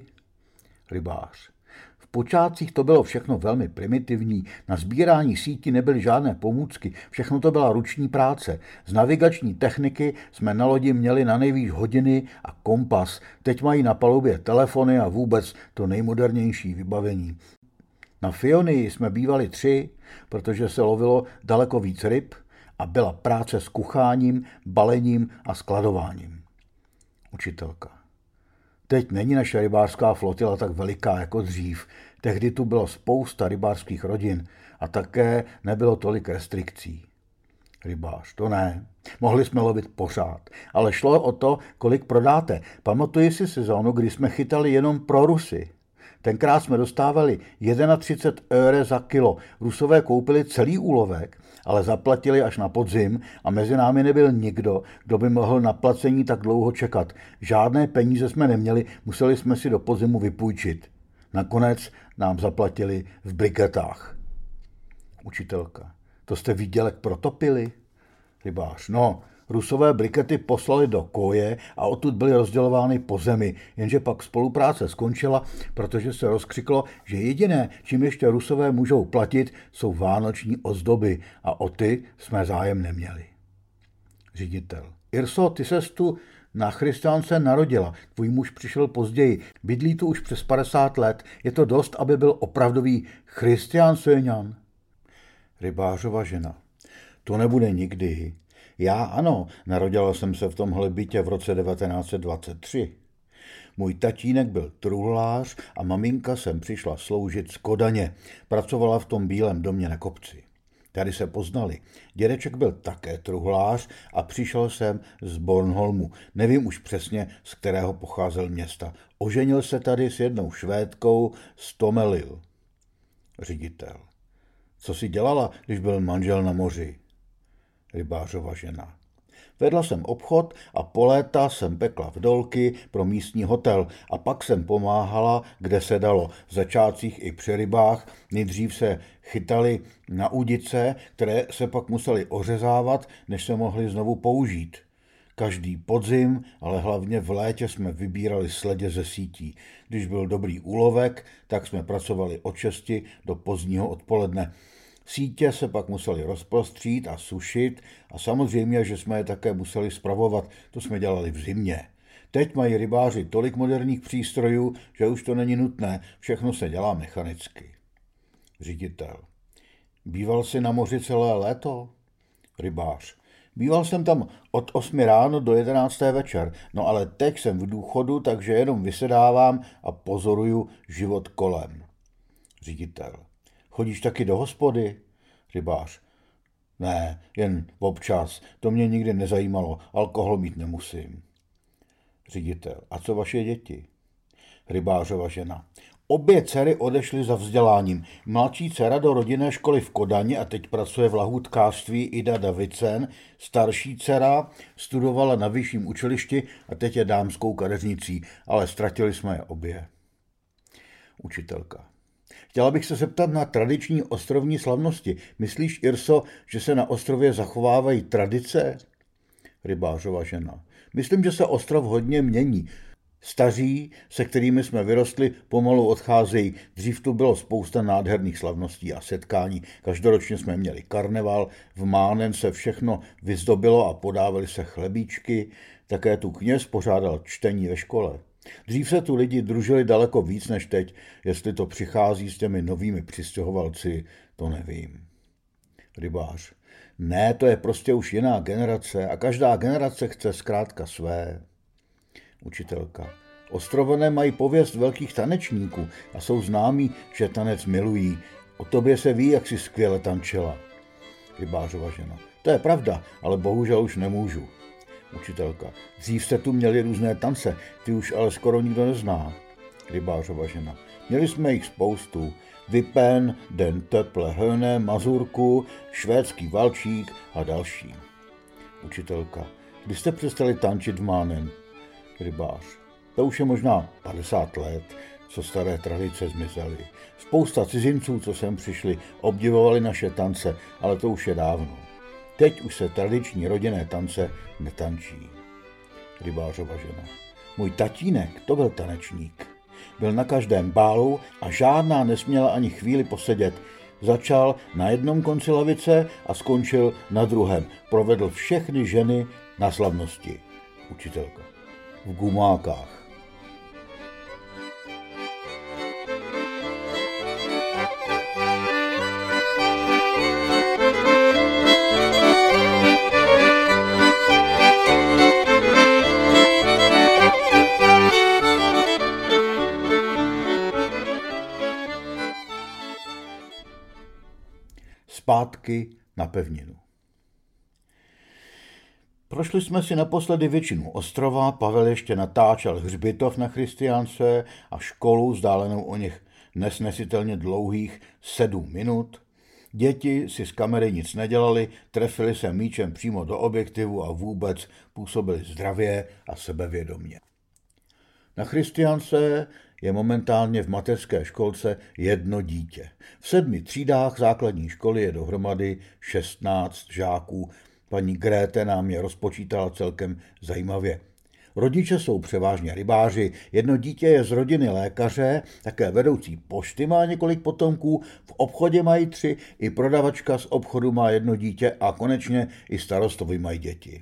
S1: Rybář. V počátcích to bylo všechno velmi primitivní, na sbírání sítí nebyly žádné pomůcky, všechno to byla ruční práce. Z navigační techniky jsme na lodi měli na nejvýš hodiny a kompas, teď mají na palubě telefony a vůbec to nejmodernější vybavení. Na Fionii jsme bývali tři, protože se lovilo daleko víc ryb a byla práce s kucháním, balením a skladováním. Učitelka. Teď není naše rybářská flotila tak veliká jako dřív. Tehdy tu bylo spousta rybářských rodin a také nebylo tolik restrikcí. Rybář, to ne. Mohli jsme lovit pořád, ale šlo o to, kolik prodáte. Pamatuji si sezónu, kdy jsme chytali jenom pro Rusy. Tenkrát jsme dostávali třicet jedna eur za kilo. Rusové koupili celý úlovek, ale zaplatili až na podzim a mezi námi nebyl nikdo, kdo by mohl na placení tak dlouho čekat. Žádné peníze jsme neměli, museli jsme si do podzimu vypůjčit. Nakonec nám zaplatili v briketách. Učitelka. To jste výdělek protopili? Rybář. No, Rusové brikety poslali do koje a odtud byly rozdělovány po zemi, jenže pak spolupráce skončila, protože se rozkřiklo, že jediné, čím ještě Rusové můžou platit, jsou vánoční ozdoby a o ty jsme zájem neměli. Ředitel. Irso, ty ses tu na Christiánce narodila, tvůj muž přišel později, bydlí tu už přes padesát let, je to dost, aby byl opravdový Christiánseňan. Rybářova žena. To nebude nikdy. Já ano, narodila jsem se v tomhle bytě v roce devatenáct set dvacet tři. Můj tatínek byl truhlář a maminka sem přišla sloužit z Kodaně. Pracovala v tom bílém domě na kopci. Tady se poznali. Dědeček byl také truhlář a přišel jsem z Bornholmu. Nevím už přesně, z kterého pocházel města. Oženil se tady s jednou Švédkou z Tomelil. Ředitel. Co si dělala, když byl manžel na moři? Rybářova žena. Vedla jsem obchod a po léta jsem pekla vdolky pro místní hotel a pak jsem pomáhala, kde se dalo. V začátcích i při rybách nejdřív se chytali na údice, které se pak museli ořezávat, než se mohly znovu použít. Každý podzim, ale hlavně v létě jsme vybírali sledě ze sítí. Když byl dobrý úlovek, tak jsme pracovali od šesti do pozdního odpoledne. Sítě se pak museli rozprostřít a sušit a samozřejmě, že jsme je také museli spravovat, to jsme dělali v zimě. Teď mají rybáři tolik moderních přístrojů, že už to není nutné, všechno se dělá mechanicky. Ředitel. Býval jsi na moři celé léto? Rybář. Býval jsem tam od osmi ráno do jedenácté večer, no ale teď jsem v důchodu, takže jenom vysedávám a pozoruju život kolem. Ředitel. Chodíš taky do hospody? Rybář. Ne, jen občas, to mě nikdy nezajímalo, alkohol mít nemusím. Ředitel. A co vaše děti? Rybářova žena. Obě dcery odešly za vzděláním. Mladší dcera do rodinné školy v Kodani a teď pracuje v lahůdkářství Ida Davidsen. Starší dcera studovala na vyšším učilišti a teď je dámskou kadeřnicí, ale ztratili jsme je obě. Učitelka. Chtěla bych se zeptat na tradiční ostrovní slavnosti. Myslíš, Irso, že se na ostrově zachovávají tradice? Rybářova žena. Myslím, že se ostrov hodně mění. Staří, se kterými jsme vyrostli, pomalu odcházejí. Dřív tu bylo spousta nádherných slavností a setkání. Každoročně jsme měli karneval, v Mánen se všechno vyzdobilo a podávaly se chlebíčky. Také tu kněz pořádal čtení ve škole. Dřív se tu lidi družili daleko víc než teď. Jestli to přichází s těmi novými přistěhovalci, to nevím. Rybář. Ne, to je prostě už jiná generace a každá generace chce zkrátka své. Učitelka. Ostrované mají pověst velkých tanečníků a jsou známí, že tanec milují. O tobě se ví, jak si skvěle tančila. Rybářova žena. To je pravda, ale bohužel už nemůžu. Učitelka. Dřív jste tu měli různé tance, ty už ale skoro nikdo nezná. Rybářova žena. Měli jsme jich spoustu. Vipen, Den teple höne, mazurku, švédský valčík a další. Učitelka. Kdy jste přestali tančit v Mánen? Rybář. To už je možná padesát let, co staré tradice zmizely. Spousta cizinců, co sem přišli, obdivovali naše tance, ale to už je dávno. Teď už se tradiční rodinné tance netančí. Rybářova žena. Můj tatínek, to byl tanečník. Byl na každém bálu a žádná nesměla ani chvíli posedět. Začal na jednom konci lavice a skončil na druhém. Provedl všechny ženy na slavnosti. Učitelka. V gumákách. zpátky na pevninu. Prošli jsme si naposledy většinu ostrova, Pavel ještě natáčel hřbitov na Christiance a školu vzdálenou o něch nesnesitelně dlouhých sedm minut. Děti si z kamery nic nedělali, trefili se míčem přímo do objektivu a vůbec působili zdravě a sebevědomě. Na Christiance je momentálně v mateřské školce jedno dítě. V sedmi třídách základní školy je dohromady šestnáct žáků. Paní Gréte nám je rozpočítala celkem zajímavě. Rodiče jsou převážně rybáři, jedno dítě je z rodiny lékaře, také vedoucí pošty má několik potomků, v obchodě mají tři, i prodavačka z obchodu má jedno dítě a konečně i starostovi mají děti.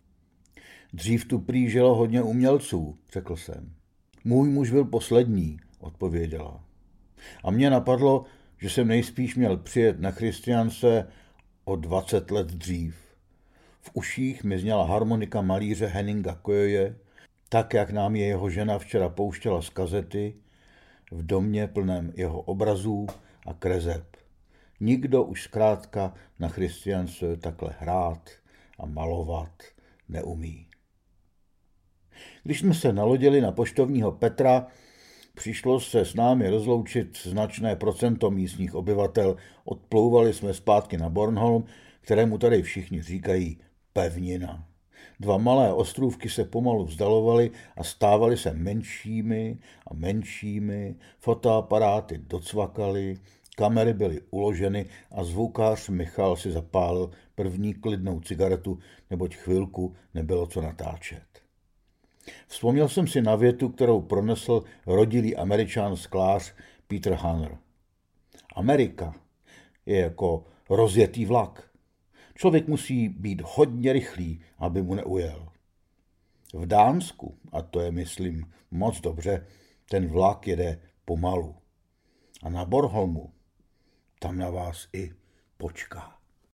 S1: Dřív tu prý žilo hodně umělců, řekl jsem. Můj muž byl poslední, odpověděla. A mě napadlo, že jsem nejspíš měl přijet na Christiance o dvacet let dřív. V uších mi zněla harmonika malíře Henninga Kojoje, tak, jak nám je jeho žena včera pouštěla z kazety, v domě plném jeho obrazů a kreseb. Nikdo už zkrátka na Christiance takhle hrát a malovat neumí. Když jsme se nalodili na poštovního Petra, přišlo se s námi rozloučit značné procento místních obyvatel. Odplouvali jsme zpátky na Bornholm, kterému tady všichni říkají pevnina. Dva malé ostrůvky se pomalu vzdalovaly a stávaly se menšími a menšími, fotoaparáty docvakaly, kamery byly uloženy a zvukář Michal si zapálil první klidnou cigaretu, neboť chvilku nebylo co natáčet. Vzpomněl jsem si na větu, kterou pronesl rodilý Američan sklář Peter Hanner. Amerika je jako rozjetý vlak. Člověk musí být hodně rychlý, aby mu neujel. V Dánsku, a to je, myslím, moc dobře, ten vlak jede pomalu. A na Bornholmu, tam na vás i počká.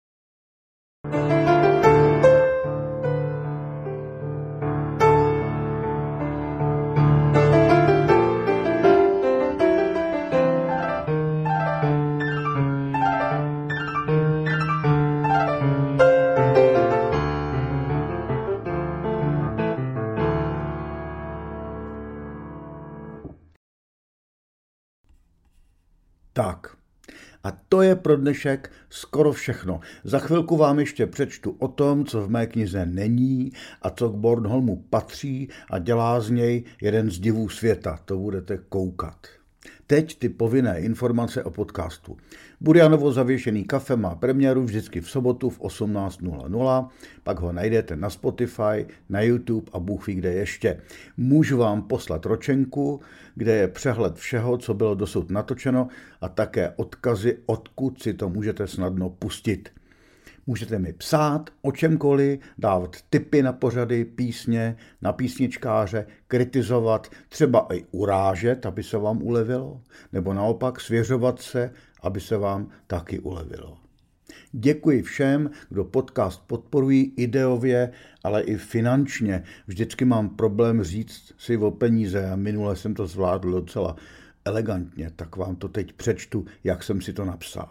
S1: Tak, a to je pro dnešek skoro všechno. Za chvilku vám ještě přečtu o tom, co v mé knize není a co k Bornholmu patří a dělá z něj jeden z divů světa. To budete koukat. Teď ty povinné informace o podcastu. Burjanovo zavěšený kafe má premiéru vždycky v sobotu v osmnáct nula nula, pak ho najdete na Spotify, na YouTube a Bůh ví kde ještě. Můžu vám poslat ročenku, kde je přehled všeho, co bylo dosud natočeno a také odkazy, odkud si to můžete snadno pustit. Můžete mi psát o čemkoliv, dávat tipy na pořady, písně, na písničkáře, kritizovat, třeba i urážet, aby se vám ulevilo, nebo naopak svěřovat se, aby se vám taky ulevilo. Děkuji všem, kdo podcast podporují ideově, ale i finančně. Vždycky mám problém říct si o peníze a minule jsem to zvládl docela elegantně, tak vám to teď přečtu, jak jsem si to napsal.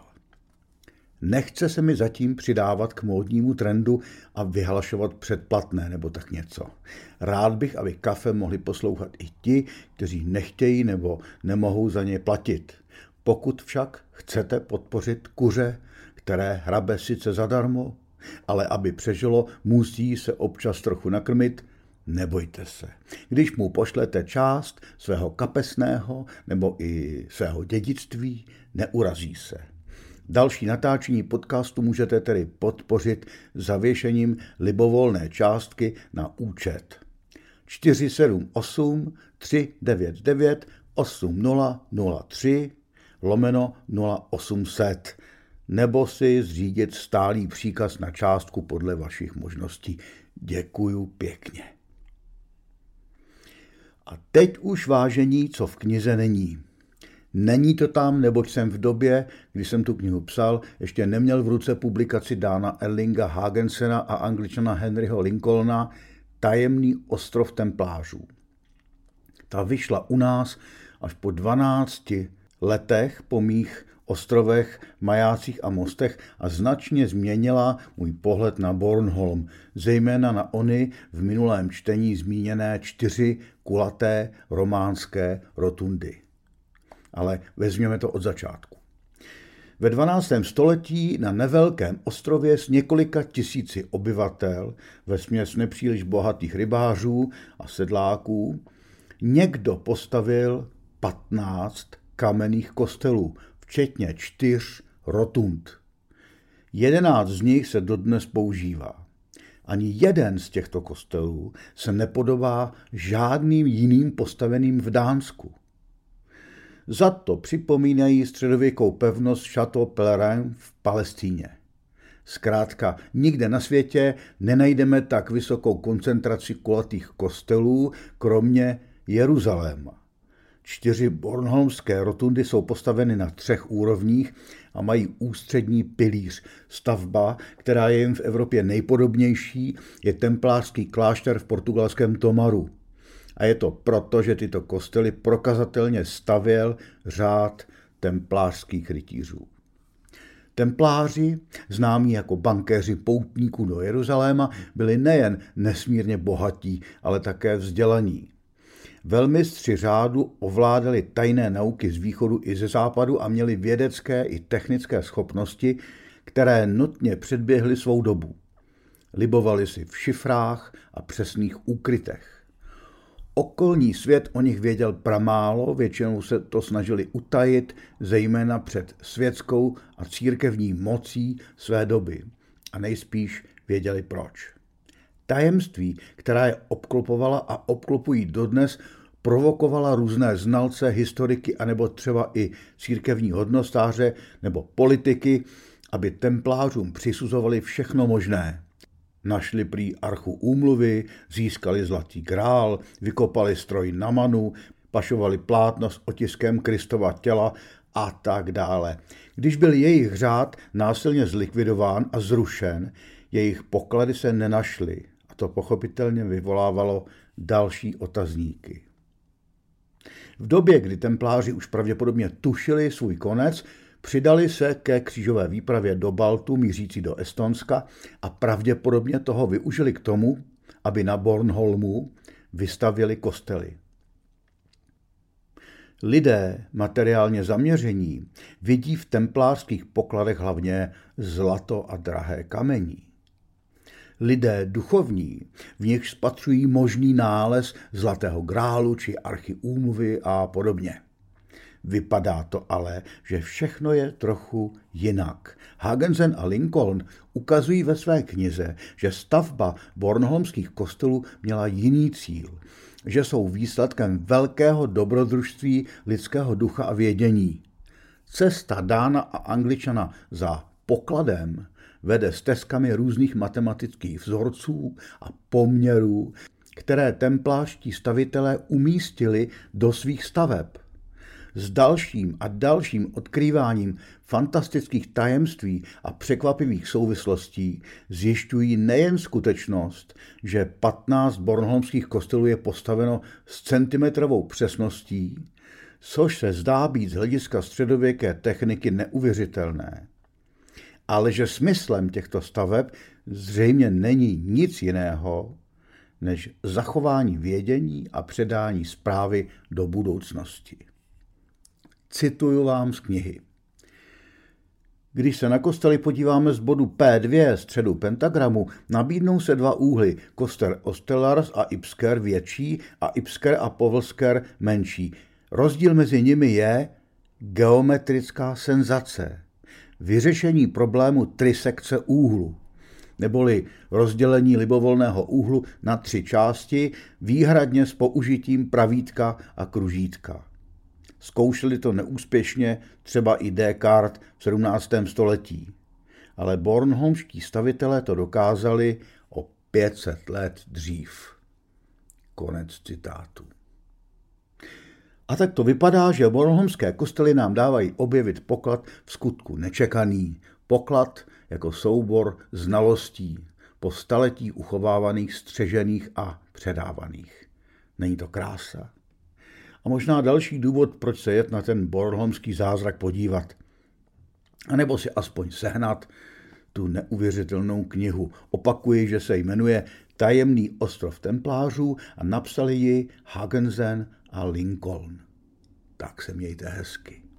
S1: Nechce se mi zatím přidávat k módnímu trendu a vyhlašovat předplatné nebo tak něco. Rád bych, aby kafe mohli poslouchat i ti, kteří nechtějí nebo nemohou za ně platit. Pokud však chcete podpořit kuře, které hrabe sice zadarmo, ale aby přežilo, musí se občas trochu nakrmit, nebojte se. Když mu pošlete část svého kapesného nebo i svého dědictví, neurazí se. Další natáčení podcastu můžete tedy podpořit zavěšením libovolné částky na účet čtyři sedm osm tři devět devět osm nula nula tři lomeno nula osm set nebo si zřídit stálý příkaz na částku podle vašich možností. Děkuju pěkně. A teď už, vážení, co v knize není. Není to tam, neboť jsem v době, kdy jsem tu knihu psal, ještě neměl v ruce publikaci Dana Erlinga Hagensena a Angličana Henryho Lincolna Tajemný ostrov templářů. Ta vyšla u nás až po dvanácti letech po mých ostrovech, majácích a mostech a značně změnila můj pohled na Bornholm, zejména na ony v minulém čtení zmíněné čtyři kulaté románské rotundy. Ale vezměme to od začátku. Ve dvanáctém století na nevelkém ostrově s několika tisíci obyvatel, vesměs nepříliš bohatých rybářů a sedláků, někdo postavil patnáct kamenných kostelů, včetně čtyř rotund. Jedenáct z nich se dodnes používá. Ani jeden z těchto kostelů se nepodobá žádným jiným postaveným v Dánsku. Za to připomínají středověkou pevnost Château Pèlerin v Palestíně. Zkrátka, nikde na světě nenajdeme tak vysokou koncentraci kulatých kostelů, kromě Jeruzaléma. Čtyři bornholmské rotundy jsou postaveny na třech úrovních a mají ústřední pilíř. Stavba, která je jim v Evropě nejpodobnější, je templářský klášter v portugalském Tomaru. A je to proto, že tyto kostely prokazatelně stavěl řád templářských rytířů. Templáři, známí jako bankéři poutníků do Jeruzaléma, byli nejen nesmírně bohatí, ale také vzdělaní. Velmistři řádu ovládali tajné nauky z východu i ze západu a měli vědecké i technické schopnosti, které nutně předběhly svou dobu. Libovali si v šifrách a přesných úkrytech. Okolní svět o nich věděl pramálo, většinou se to snažili utajit, zejména před světskou a církevní mocí své doby. A nejspíš věděli proč. Tajemství, která je obklopovala a obklopují dodnes, provokovala různé znalce, historiky anebo třeba i církevní hodnostáře nebo politiky, aby templářům přisuzovali všechno možné. Našli prý archu úmluvy, získali zlatý grál, vykopali stroj na manu, pašovali plátno s otiskem Kristova těla a tak dále. Když byl jejich řád násilně zlikvidován a zrušen, jejich poklady se nenašly a to pochopitelně vyvolávalo další otazníky. V době, kdy templáři už pravděpodobně tušili svůj konec, přidali se ke křížové výpravě do Baltu mířící do Estonska a pravděpodobně toho využili k tomu, aby na Bornholmu vystavěli kostely. Lidé materiálně zaměření vidí v templářských pokladech hlavně zlato a drahé kamení. Lidé duchovní v nich spatřují možný nález zlatého grálu či archy úmluvy a podobně. Vypadá to ale, že všechno je trochu jinak. Hagensen a Lincoln ukazují ve své knize, že stavba bornholmských kostelů měla jiný cíl, že jsou výsledkem velkého dobrodružství lidského ducha a vědění. Cesta Dána a Angličana za pokladem vede stezkami různých matematických vzorců a poměrů, které templářští stavitelé umístili do svých staveb. S dalším a dalším odkrýváním fantastických tajemství a překvapivých souvislostí zjišťují nejen skutečnost, že patnáct bornholmských kostelů je postaveno s centimetrovou přesností, což se zdá být z hlediska středověké techniky neuvěřitelné, ale že smyslem těchto staveb zřejmě není nic jiného, než zachování vědění a předání zprávy do budoucnosti. Cituju vám z knihy. Když se na kostely podíváme z bodu P dva středu pentagramu, nabídnou se dva úhly, kostel Ostellars a Ipsker větší a Ipsker a Povlsker menší. Rozdíl mezi nimi je geometrická senzace, vyřešení problému trisekce úhlu, neboli rozdělení libovolného úhlu na tři části, výhradně s použitím pravítka a kružítka. Zkoušeli to neúspěšně třeba i Descartes v sedmnáctém století, ale bornholmští stavitelé to dokázali o pět set let dřív. Konec citátu. A tak to vypadá, že bornholmské kostely nám dávají objevit poklad v skutku nečekaný, poklad jako soubor znalostí, po staletí uchovávaných, střežených a předávaných. Není to krása? A možná další důvod, proč se jet na ten bornholmský zázrak podívat. A nebo si aspoň sehnat tu neuvěřitelnou knihu. Opakuji, že se jmenuje Tajemný ostrov templářů a napsali ji Hagensen a Lincoln. Tak se mějte hezky.